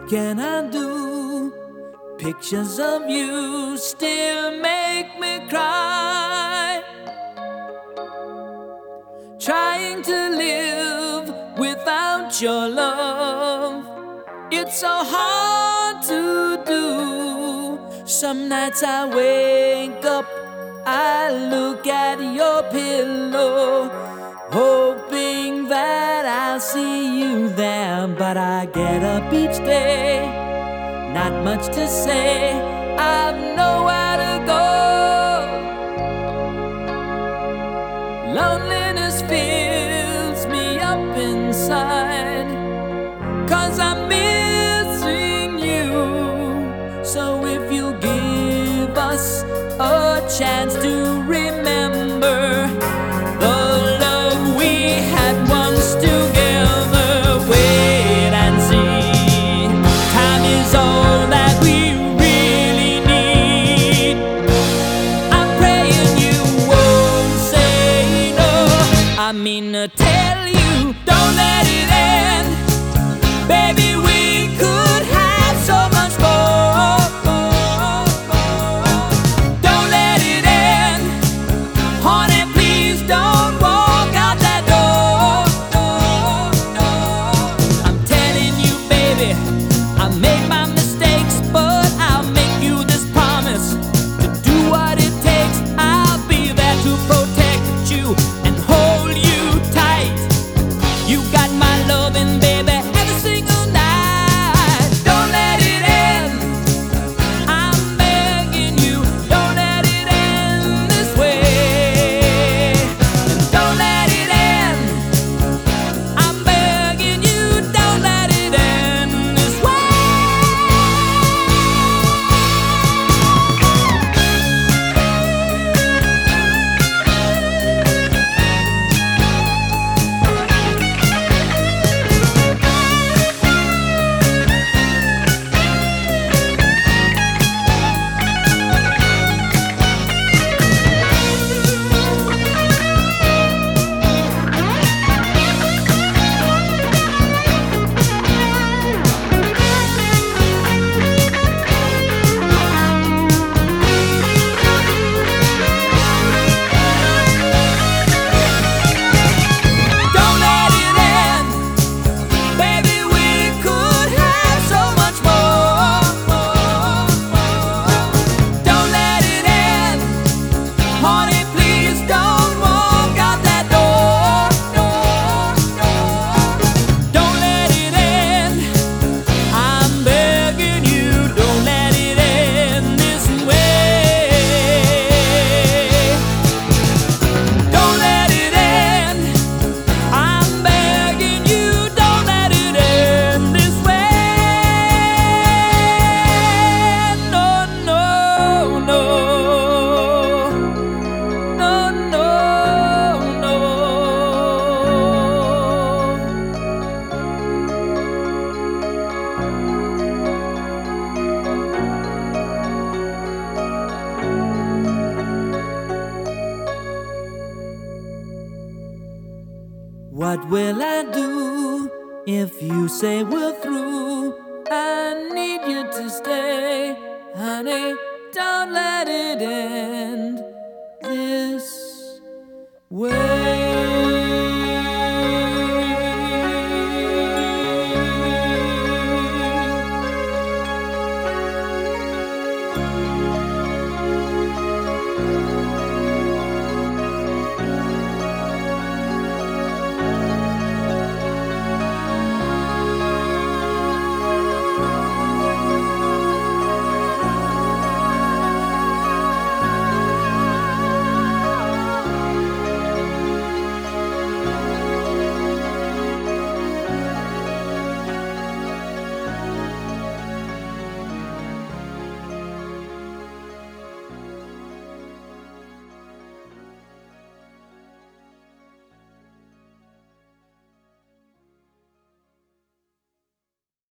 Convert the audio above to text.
can I do? Pictures of you still make me cry. Trying to live without your love, it's so hard to do. Some nights I wake up, I look at your pillow, hoping that I'll see you there. But I get up each day, not much to say, I've nowhere to go. Loneliness fills me up inside, 'cause I'm missing you. So if you give us a chance to remember the love we had once together, wait and see. Time is all that we really need. I'm praying you won't say no. I mean to tell you, don't let it end. Baby, we could have so much more. Don't let it end. Honey, please don't walk out that door. I'm telling you, baby, I made my mistakes, but I'll make you this promise. To do what it takes, I'll be there to protect you and hold you tight. You got my loving, baby, every single night. Don't let it end. I'm begging you, don't let it end this way. Don't let it end. I'm begging you, don't let it end this way. Don't let it end. Baby, we could have so much more. Don't let it end. Honey, please don't walk out that door. Don't let it end. I'm begging you, don't let it end this way. Don't let it end. I'm begging you, don't let it end this way. No, no, no. No, no, no. What will I do if you say we're through? I need you to stay, honey. Don't let it end this way.